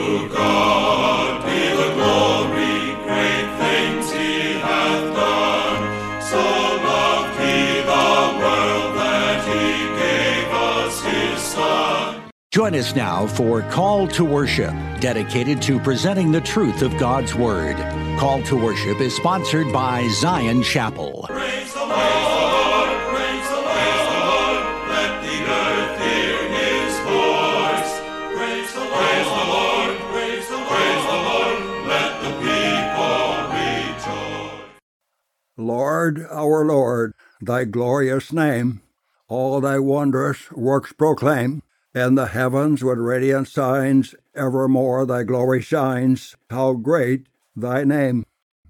To God be the glory, great things he hath done. So loved he the world that he gave us his Son. Join us now for Call to Worship, dedicated to presenting the truth of God's Word. Call to Worship is sponsored by Zion Chapel. Praise the Lord, praise the Lord, let the earth hear his voice. Praise the Lord, praise the Lord, let the people rejoice. Lord, our Lord, thy glorious name, all thy wondrous works proclaim. And the heavens with radiant signs, evermore thy glory shines. How great thy name!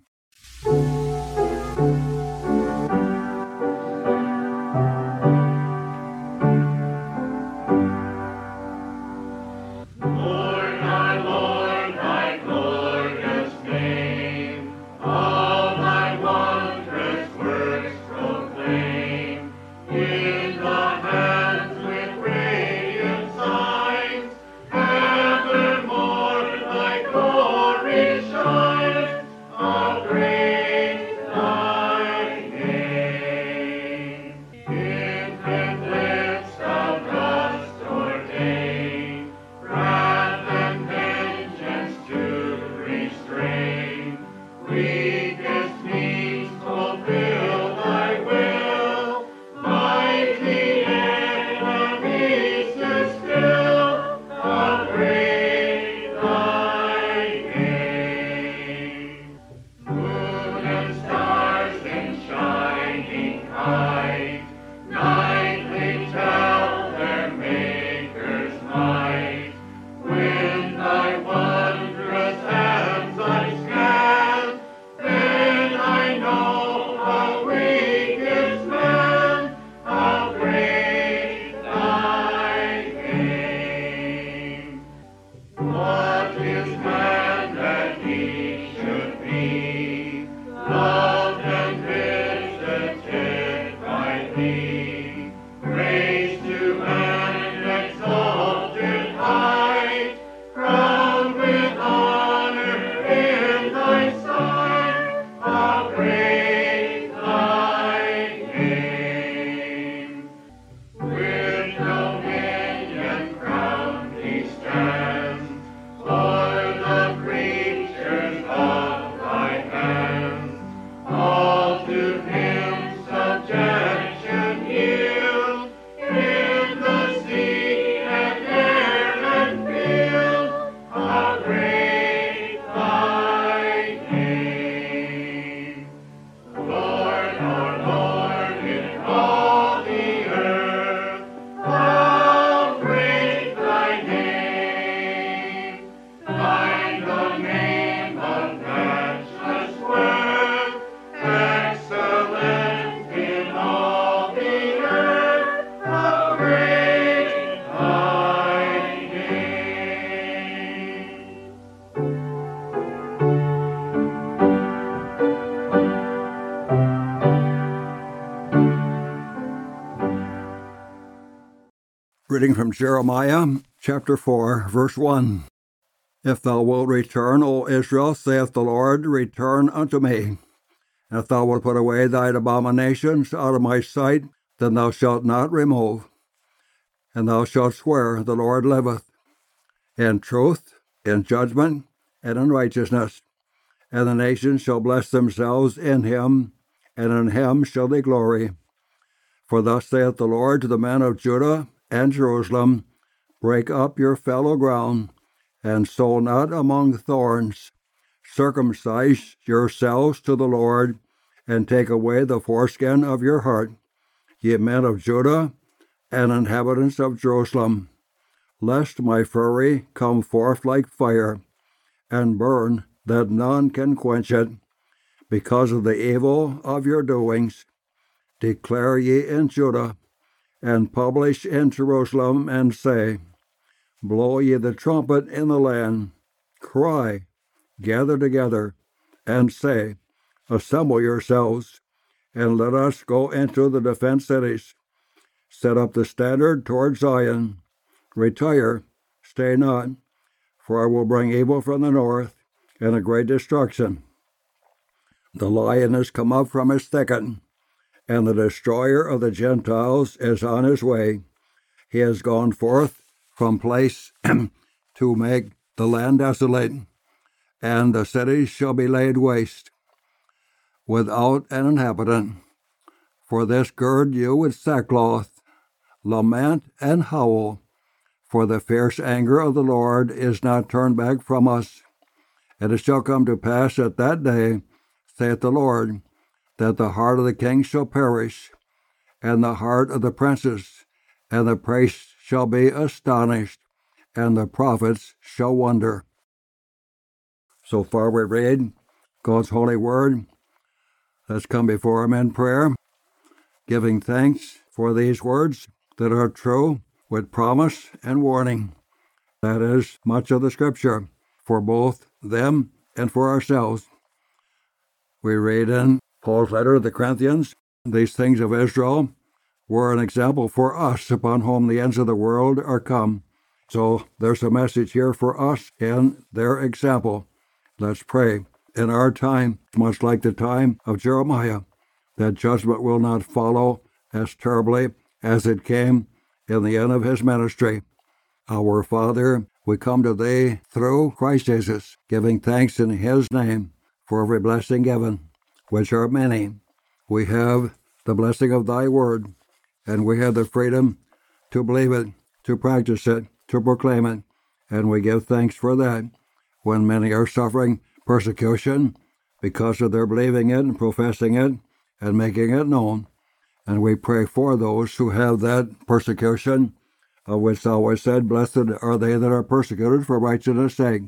Reading from Jeremiah, chapter 4, verse 1. If thou wilt return, O Israel, saith the Lord, return unto me. And if thou wilt put away thine abominations out of my sight, then thou shalt not remove. And thou shalt swear, the Lord liveth, in truth, in judgment, and in righteousness. And the nations shall bless themselves in him, and in him shall they glory. For thus saith the Lord to the men of Judah and Jerusalem, break up your fallow ground, and sow not among thorns. Circumcise yourselves to the Lord, and take away the foreskin of your heart, ye men of Judah and inhabitants of Jerusalem, lest my fury come forth like fire, and burn that none can quench it, because of the evil of your doings. Declare ye in Judah, and publish in Jerusalem, and say, blow ye the trumpet in the land, cry, gather together, and say, assemble yourselves, and let us go into the defense cities. Set up the standard toward Zion, retire, stay not, For I will bring evil from the north, and a great destruction. The lion is come up from his thicket, and the destroyer of the Gentiles is on his way. He has gone forth from place to make the land desolate, and the cities shall be laid waste, without an inhabitant. For this gird you with sackcloth, lament and howl, for the fierce anger of the Lord is not turned back from us. And it shall come to pass at that day, saith the Lord, that the heart of the king shall perish, and the heart of the princes, and the priests shall be astonished, and the prophets shall wonder. So far we read God's holy word. Let's come before him in prayer, giving thanks for these words that are true with promise and warning. That is much of the Scripture for both them and for ourselves. We read in Paul's letter to the Corinthians, these things of Israel were an example for us upon whom the ends of the world are come. So there's a message here for us in their example. Let's pray. In our time, much like the time of Jeremiah, that judgment will not follow as terribly as it came in the end of his ministry. Our Father, we come to thee through Christ Jesus, giving thanks in his name for every blessing given, which are many. We have the blessing of thy word, and we have the freedom to believe it, to practice it, to proclaim it, and we give thanks for that. When many are suffering persecution because of their believing it and professing it and making it known, and we pray for those who have that persecution, of which thou hast said, blessed are they that are persecuted for righteousness' sake.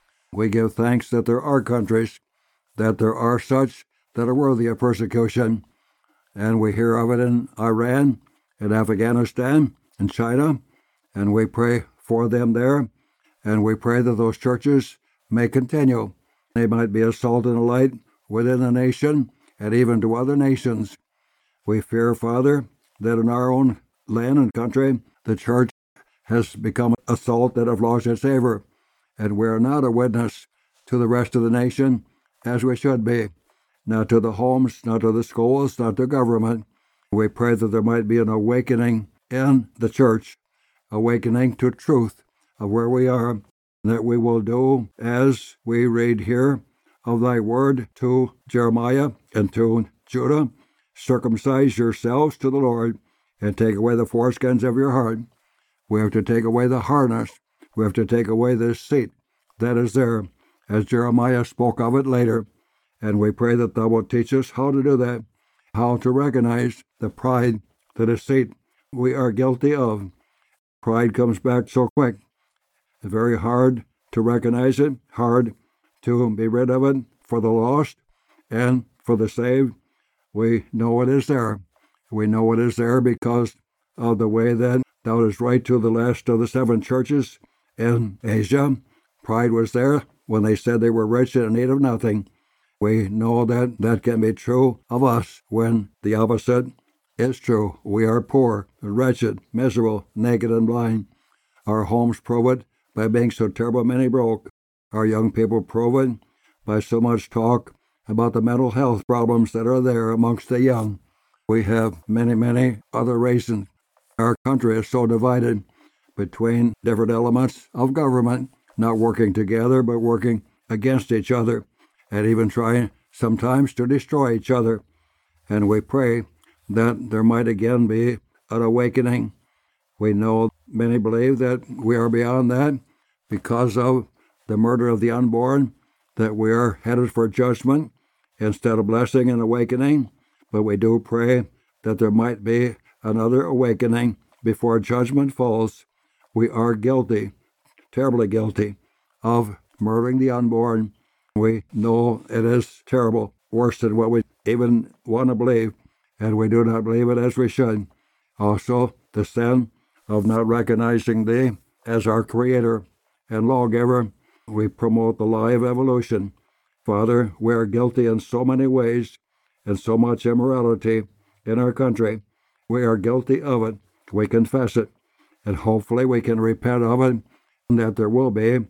We give thanks that there are countries, that there are such that are worthy of persecution, and we hear of it in Iran, in Afghanistan, in China, and we pray for them there, and we pray that those churches may continue. They might be a salt and a light within the nation, and even to other nations. We fear, Father, that in our own land and country, the church has become a salt that have lost its savor, and we are not a witness to the rest of the nation as we should be, not to the homes, not to the schools, not to government. We pray that there might be an awakening in the church, awakening to truth of where we are, that we will do as we read here of thy word to Jeremiah and to Judah, circumcise yourselves to the Lord and take away the foreskins of your heart. We have to take away the hardness. We have to take away the deceit that is there, as Jeremiah spoke of it later. And we pray that thou wilt teach us how to do that, how to recognize the pride, the deceit we are guilty of. Pride comes back so quick. It's very hard to recognize it, hard to be rid of it for the lost and for the saved. We know it is there. We know it is there because of the way that thou didst write to the last of the 7 churches in Asia. Pride was there when they said they were rich and in need of nothing. We know that that can be true of us when the opposite is true. We are poor, wretched, miserable, naked, and blind. Our homes prove it by being so terrible many broke. Our young people prove it by so much talk about the mental health problems that are there amongst the young. We have many, many other reasons. Our country is so divided between different elements of government, not working together, but working against each other, and even trying sometimes to destroy each other. And we pray that there might again be an awakening. We know many believe that we are beyond that because of the murder of the unborn, that we are headed for judgment instead of blessing and awakening. But we do pray that there might be another awakening before judgment falls. We are guilty, terribly guilty, of murdering the unborn. We know it is terrible, worse than what we even want to believe, and we do not believe it as we should. Also, the sin of not recognizing thee as our Creator and Lawgiver. We promote the lie of evolution. Father, we are guilty in so many ways and so much immorality in our country. We are guilty of it. We confess it, and hopefully we can repent of it, and that there will be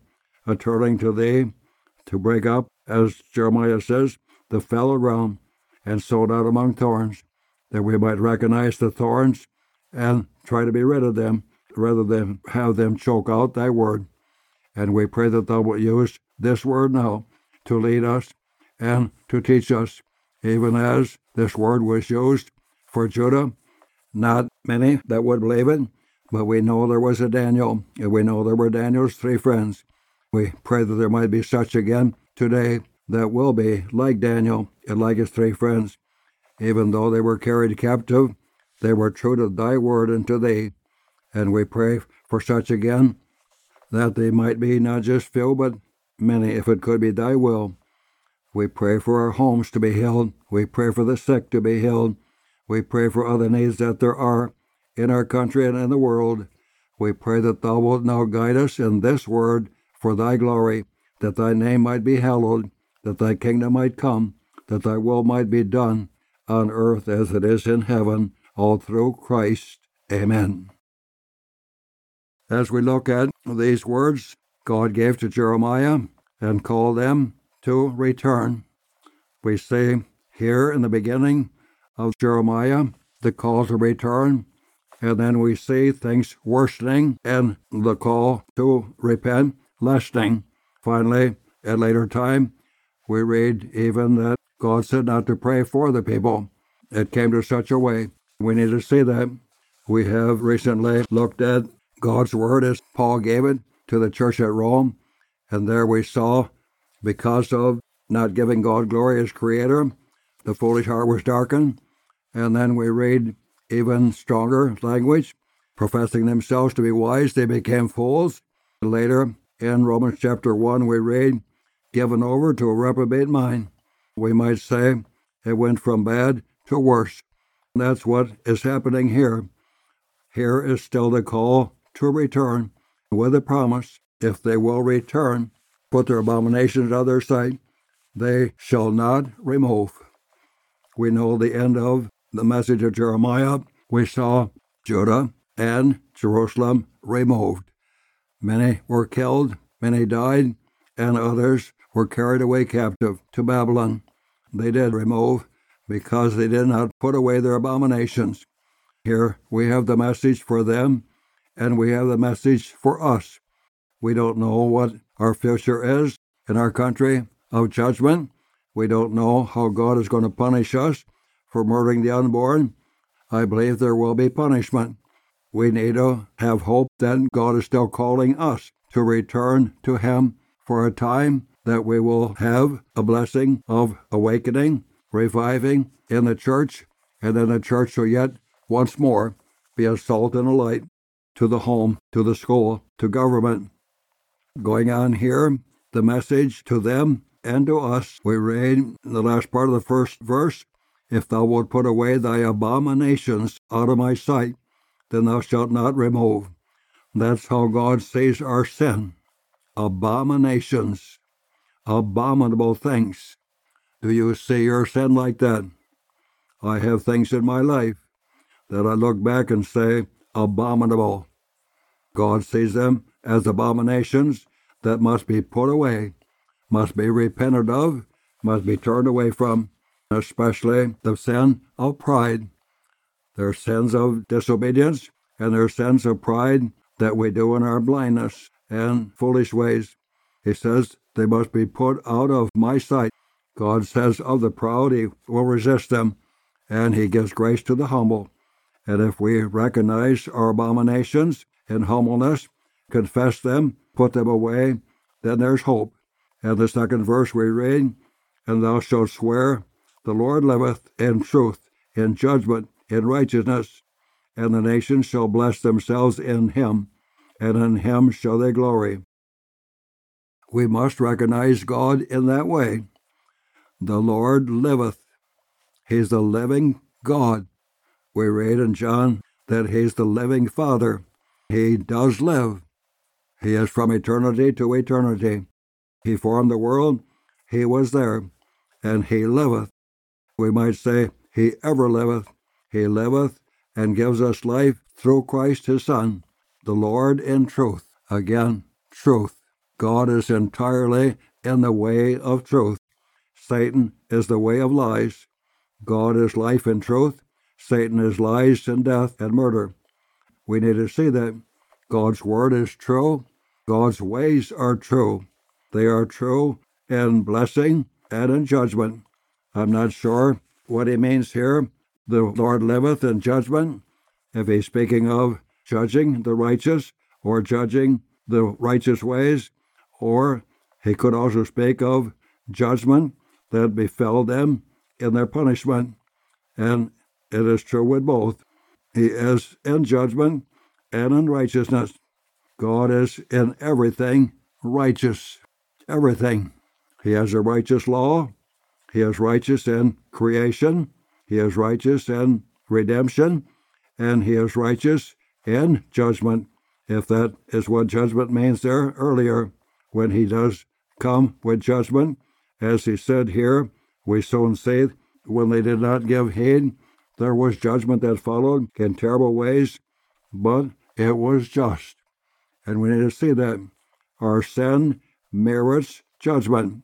a turning to thee, to break up, as Jeremiah says, the fallow ground, and sow not among thorns, that we might recognize the thorns and try to be rid of them, rather than have them choke out thy word. And we pray that thou wilt use this word now to lead us and to teach us, even as this word was used for Judah. Not many that would believe it, but we know there was a Daniel, and we know there were Daniel's 3 friends. We pray that there might be such again today that will be like Daniel and like his 3 friends. Even though they were carried captive, they were true to thy word and to thee. And we pray for such again, that they might be not just few, but many, if it could be thy will. We pray for our homes to be healed. We pray for the sick to be healed. We pray for other needs that there are in our country and in the world. We pray that thou wilt now guide us in this word for thy glory, that thy name might be hallowed, that thy kingdom might come, that thy will might be done on earth as it is in heaven, all through Christ. Amen. As we look at these words God gave to Jeremiah and called them to return, we see here in the beginning of Jeremiah the call to return, and then we see things worsening and the call to repent lessening. Finally, at later time, we read even that God said not to pray for the people. It came to such a way. We need to see that. We have recently looked at God's word as Paul gave it to the church at Rome, and there we saw, because of not giving God glory as creator, the foolish heart was darkened. And then we read even stronger language, professing themselves to be wise, they became fools. Later in Romans chapter 1 we read, given over to a reprobate mind. We might say it went from bad to worse. And that's what is happening here. Here is still the call to return, with a promise, if they will return, put their abominations out of their sight, they shall not remove. We know the end of the message of Jeremiah. We saw Judah and Jerusalem removed. Many were killed, many died, and others were carried away captive to Babylon. They did remove because they did not put away their abominations. Here we have the message for them, and we have the message for us. We don't know what our future is in our country of judgment. We don't know how God is going to punish us for murdering the unborn. I believe there will be punishment. We need to have hope that God is still calling us to return to Him for a time that we will have a blessing of awakening, reviving in the church, and then the church will yet once more be a salt and a light to the home, to the school, to government. Going on here, the message to them and to us, we read in the last part of the first verse, if thou wilt put away thy abominations out of my sight, then thou shalt not remove. That's how God sees our sin. Abominations, abominable things. Do you see your sin like that? I have things in my life that I look back and say, abominable. God sees them as abominations that must be put away, must be repented of, must be turned away from, especially the sin of pride. There are sins of disobedience, and there are sins of pride that we do in our blindness and foolish ways. He says they must be put out of my sight. God says of the proud, He will resist them, and He gives grace to the humble. And if we recognize our abominations in humbleness, confess them, put them away, then there's hope. And the second verse we read, and thou shalt swear, the Lord liveth in truth, in judgment, in righteousness, and the nations shall bless themselves in Him, and in Him shall they glory. We must recognize God in that way. The Lord liveth. He's the living God. We read in John that He's the living Father. He does live. He is from eternity to eternity. He formed the world. He was there. And He liveth. We might say, He ever liveth. He liveth and gives us life through Christ His Son, the Lord in truth. Again, truth. God is entirely in the way of truth. Satan is the way of lies. God is life and truth. Satan is lies and death and murder. We need to see that God's word is true. God's ways are true. They are true in blessing and in judgment. I'm not sure what he means here. The Lord liveth in judgment. If he's speaking of judging the righteous or judging the righteous ways, or he could also speak of judgment that befell them in their punishment. And it is true with both. He is in judgment and in righteousness. God is in everything righteous. Everything. He has a righteous law. He is righteous in creation. He is righteous in redemption. And he is righteous in judgment, if that is what judgment means there earlier. When he does come with judgment, as he said here, we soon see when they did not give heed, there was judgment that followed in terrible ways, but it was just. And we need to see that our sin merits judgment.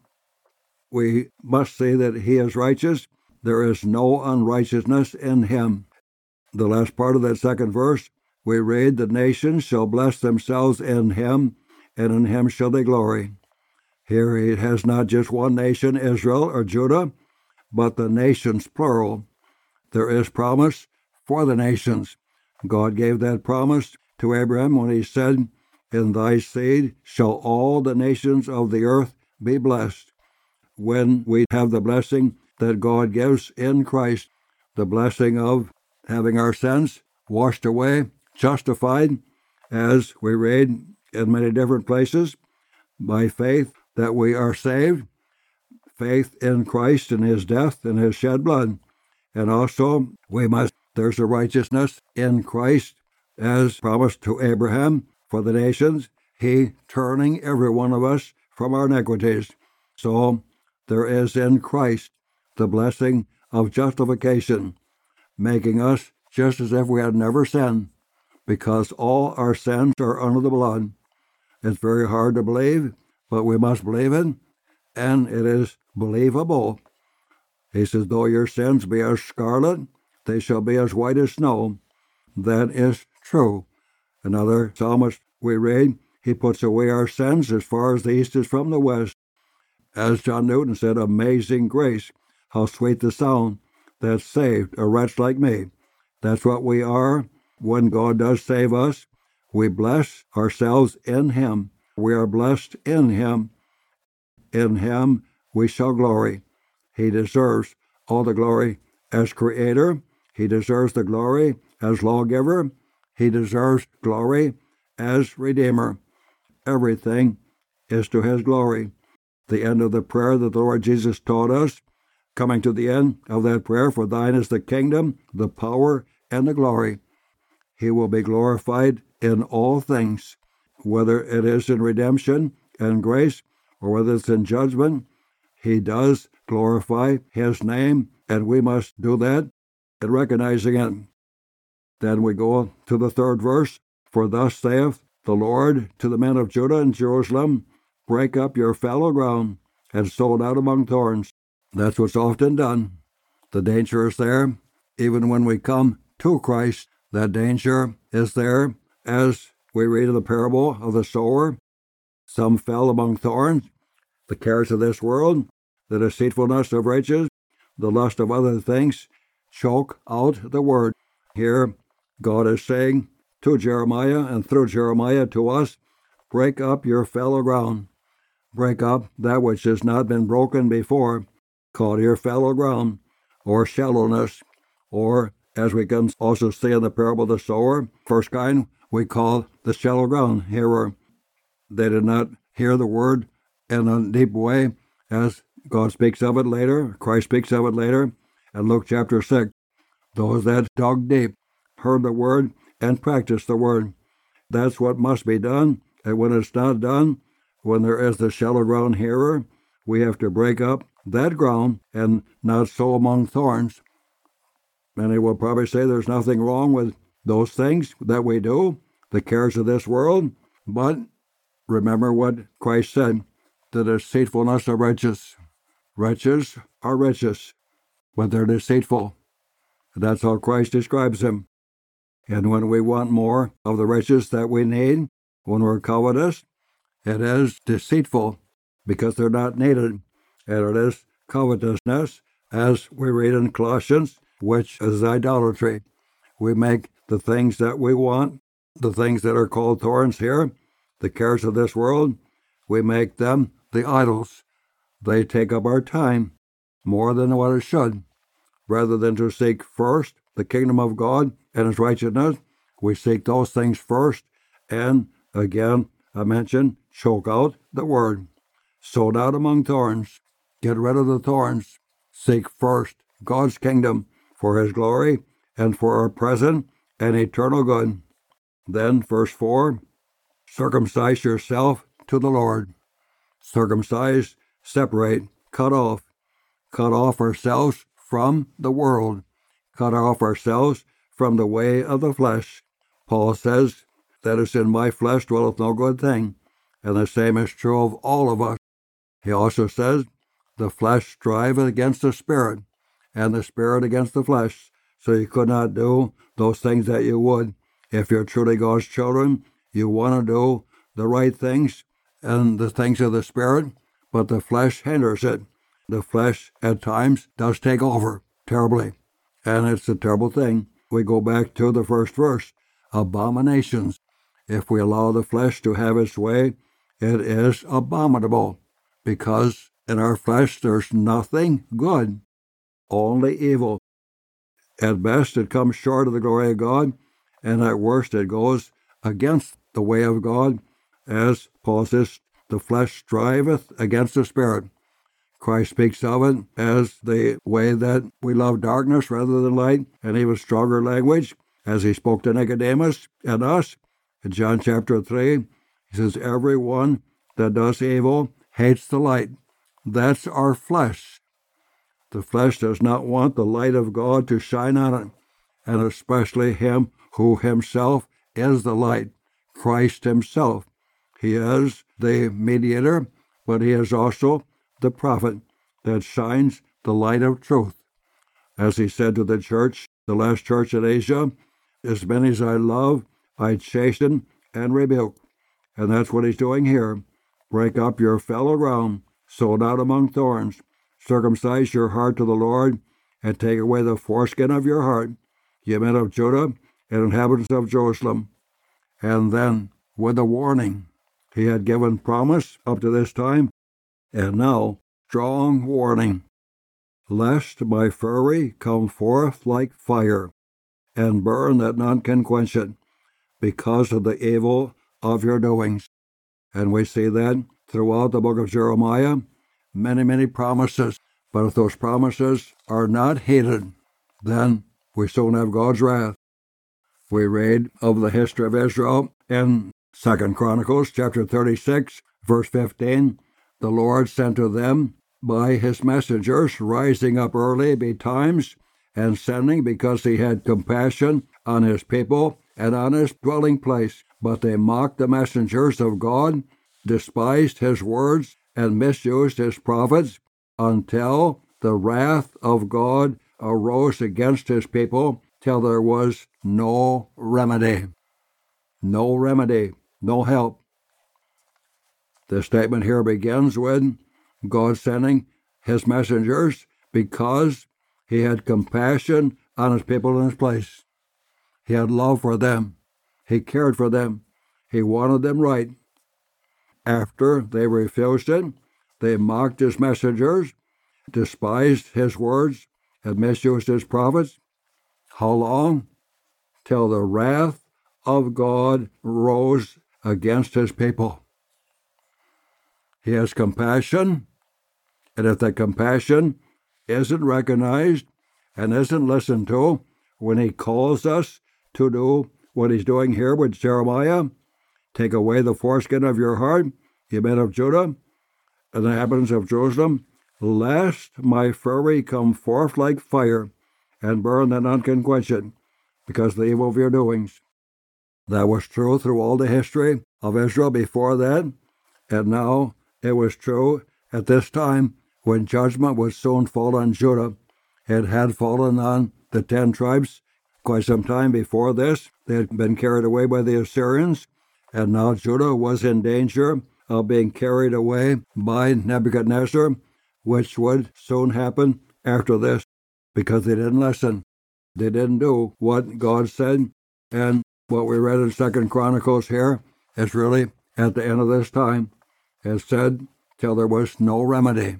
We must see that he is righteous. There is no unrighteousness in him. The last part of that second verse, we read, the nations shall bless themselves in him, and in him shall they glory. Here he has not just one nation, Israel or Judah, but the nations, plural. There is promise for the nations. God gave that promise to Abraham when he said, in thy seed shall all the nations of the earth be blessed. When we have the blessing that God gives in Christ, the blessing of having our sins washed away, justified, as we read in many different places, by faith that we are saved, faith in Christ and his death and his shed blood. And also there's a righteousness in Christ as promised to Abraham for the nations, he turning every one of us from our iniquities. So there is in Christ the blessing of justification, making us just as if we had never sinned, because all our sins are under the blood. It's very hard to believe, but we must believe it, and it is believable. He says, though your sins be as scarlet, they shall be as white as snow. That is true. Another psalmist we read, he puts away our sins as far as the east is from the west. As John Newton said, amazing grace, how sweet the sound that saved a wretch like me. That's what we are when God does save us. We bless ourselves in him. We are blessed in him. In him we shall glory. He deserves all the glory as creator. He deserves the glory as lawgiver. He deserves glory as redeemer. Everything is to his glory. The end of the prayer that the Lord Jesus taught us, coming to the end of that prayer, for thine is the kingdom, the power, and the glory. He will be glorified in all things, whether it is in redemption and grace, or whether it's in judgment. He does glorify his name, and we must do that in recognizing it. Then we go to the third verse. For thus saith the Lord to the men of Judah and Jerusalem, break up your fallow ground and sow it out among thorns. That's what's often done. The danger is there. Even when we come to Christ, that danger is there. As we read in the parable of the sower, some fell among thorns, the cares of this world, the deceitfulness of riches, the lust of other things, choke out the word. Here, God is saying to Jeremiah and through Jeremiah to us, break up your fallow ground. Break up that which has not been broken before, called your fallow ground, or shallowness, or as we can also see in the parable of the sower, first kind, we call the shallow ground hearer. They did not hear the word in a deep way, as God speaks of it later, Christ speaks of it later, in Luke chapter 6. Those that dug deep, heard the word, and practiced the word. That's what must be done, and when it's not done, when there is the shallow ground hearer, we have to break up that ground and not sow among thorns. Many will probably say there's nothing wrong with those things that we do, the cares of this world, but Remember what Christ said, the deceitfulness of riches. Riches are riches, but they're deceitful. That's how Christ describes them. And when we want more of the riches that we need, when we're covetous, it is deceitful because they're not needed. And it is covetousness, as we read in Colossians, which is idolatry. We make the things that we want, the things that are called thorns here, the cares of this world, we make them the idols. They take up our time more than what it should. Rather than to seek first the kingdom of God and His righteousness, we seek those things first, and again, I mentioned, choke out the word. Sow out among thorns. Get rid of the thorns. Seek first God's kingdom for His glory and for our present and eternal good. Then, verse 4, circumcise yourself to the Lord. Circumcise, separate, cut off ourselves from the world, cut off ourselves from the way of the flesh. Paul says, that is in my flesh dwelleth no good thing, and the same is true of all of us. He also says, the flesh striveth against the spirit, and the spirit against the flesh, so you could not do those things that you would. If you're truly God's children, you want to do the right things and the things of the spirit, but the flesh hinders it. The flesh at times does take over terribly, and it's a terrible thing. We go back to the first verse, abominations. If we allow the flesh to have its way, it is abominable, because in our flesh there's nothing good, only evil. At best it comes short of the glory of God, and at worst it goes against the way of God, as Paul says, the flesh striveth against the spirit. Christ speaks of it as the way that we love darkness rather than light, and even stronger language, as he spoke to Nicodemus and us. In John chapter 3, he says, everyone that does evil hates the light. That's our flesh. The flesh does not want the light of God to shine on it, and especially Him who Himself is the light, Christ Himself. He is the mediator, but He is also the prophet that shines the light of truth. As He said to the church, the last church in Asia, as many as I love, I chasten and rebuke. And that's what He's doing here. Break up your fellow ground, sow out among thorns. Circumcise your heart to the Lord, and take away the foreskin of your heart, ye men of Judah and inhabitants of Jerusalem. And then, with a warning, He had given promise up to this time, and now, strong warning. Lest my fury come forth like fire, and burn that none can quench it, because of the evil of your doings. And we see that throughout the book of Jeremiah, many promises. But if those promises are not heeded, then we soon have God's wrath. We read of the history of Israel in 2 Chronicles chapter 36, verse 15. The Lord sent to them by His messengers, rising up early betimes, and sending because He had compassion on His people and on His dwelling place. But they mocked the messengers of God, despised His words, and misused His prophets, until the wrath of God arose against His people, till there was no remedy. No remedy, no help. The statement here begins with God sending His messengers because He had compassion on His people in His place. He had love for them. He cared for them. He wanted them right. After they refused it, they mocked His messengers, despised His words, and misused His prophets. How long? Till the wrath of God rose against His people. He has compassion, and if that compassion isn't recognized and isn't listened to when He calls us to do what He's doing here with Jeremiah, take away the foreskin of your heart, ye men of Judah, and the inhabitants of Jerusalem, lest my fury come forth like fire, and burn that none can quench it, because of the evil of your doings. That was true through all the history of Israel before that, and now it was true at this time when judgment would soon fall on Judah. It had fallen on the 10 tribes quite some time before this. They had been carried away by the Assyrians, and now Judah was in danger of being carried away by Nebuchadnezzar, which would soon happen after this, because they didn't listen. They didn't do what God said, and what we read in 2 Chronicles here is really at the end of this time. It said, till there was no remedy.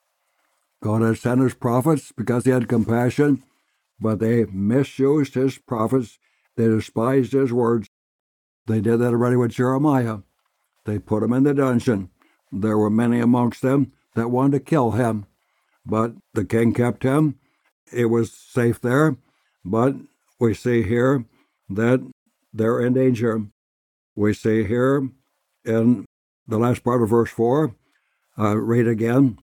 God had sent his prophets because he had compassion, but they misused his prophets. They despised his words. They did that already with Jeremiah. They put him in the dungeon. There were many amongst them that wanted to kill him, but the king kept him. It was safe there, but we see here that they're in danger. We see here in the last part of verse 4, read again,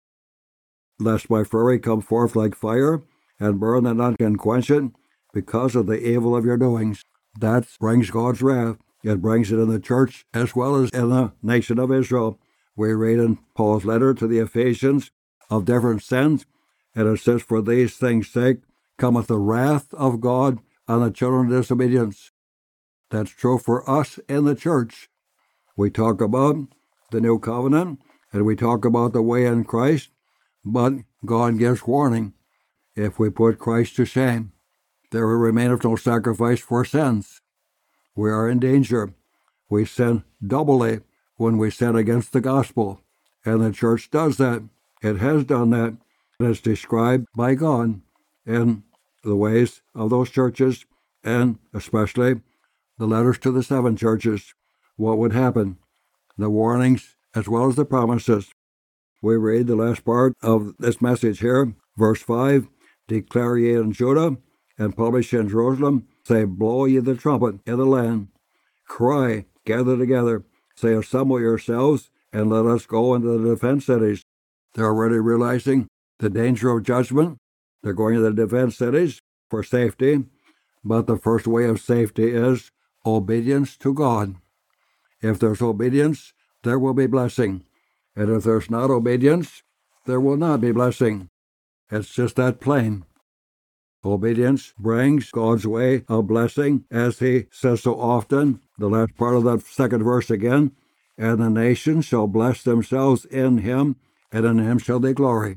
lest my fury come forth like fire, and burn that none can quench it, because of the evil of your doings. That brings God's wrath. It brings it in the church as well as in the nation of Israel. We read in Paul's letter to the Ephesians of different sins, and it says, for these things' sake cometh the wrath of God on the children of disobedience. That's true for us in the church. We talk about the new covenant, and we talk about the way in Christ, but God gives warning. If we put Christ to shame, there will remain no sacrifice for sins. We are in danger. We sin doubly when we sin against the gospel, and the church does that. It has done that, and it's described by God in the ways of those churches, and especially the letters to the 7 churches, what would happen, the warnings as well as the promises. We read the last part of this message here, verse 5, declare ye in Judah, and publish in Jerusalem, say, blow ye the trumpet in the land, cry, gather together, say, assemble yourselves, and let us go into the defense cities. They're already realizing the danger of judgment. They're going to the defense cities for safety, but the first way of safety is obedience to God. If there's obedience, there will be blessing. And if there's not obedience, there will not be blessing. It's just that plain. Obedience brings God's way of blessing, as he says so often. The last part of that second verse again, and the nations shall bless themselves in him, and in him shall they glory.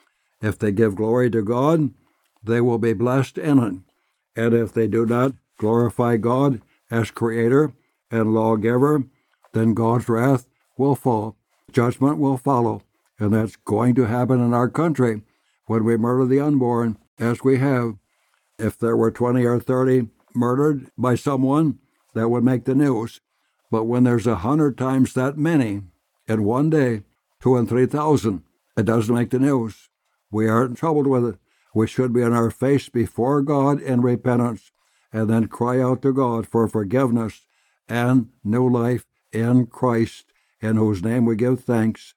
If they give glory to God, they will be blessed in it. And if they do not glorify God as creator and lawgiver, then God's wrath will fall. Judgment will follow. And that's going to happen in our country when we murder the unborn, as we have. If there were 20 or 30 murdered by someone, that would make the news. But when there's 100 times that many in one day, 2,000 and 3,000, it doesn't make the news. We aren't troubled with it. We should be on our face before God in repentance, and then cry out to God for forgiveness and new life in Christ, in whose name we give thanks.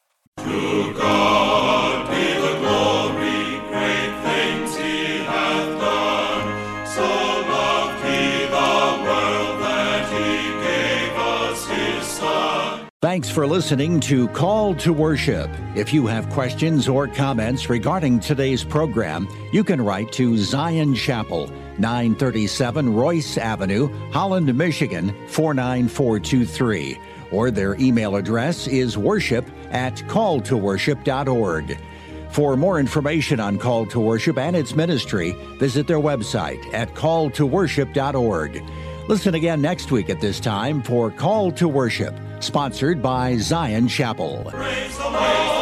To God be the glory, great things he hath done. So loved he the world that he gave us his Son. Thanks for listening to Call to Worship. If you have questions or comments regarding today's program, you can write to Zion Chapel, 937 Royce Avenue, Holland, Michigan, 49423. Or their email address is worship@calltoworship.org. For more information on Call to Worship and its ministry, visit their website at calltoworship.org. Listen again next week at this time for Call to Worship, sponsored by Zion Chapel. Praise the Lord.